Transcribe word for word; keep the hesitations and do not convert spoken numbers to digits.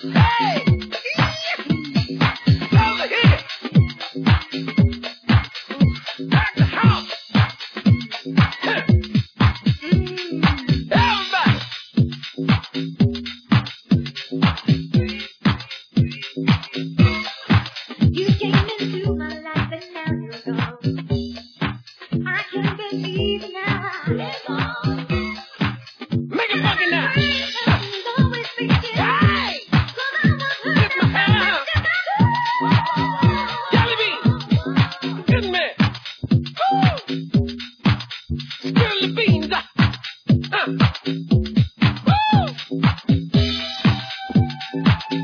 Hey! Over here! Back the house! Huh. Everybody! You came into my life and now you're gone. I can't believe now I live on. Make it funky now! He's always thinking, Hey! "'Cause I'm a Lift my hand person." Jelly bean! Good man! Woo! Spiritual beans! Uh. Woo!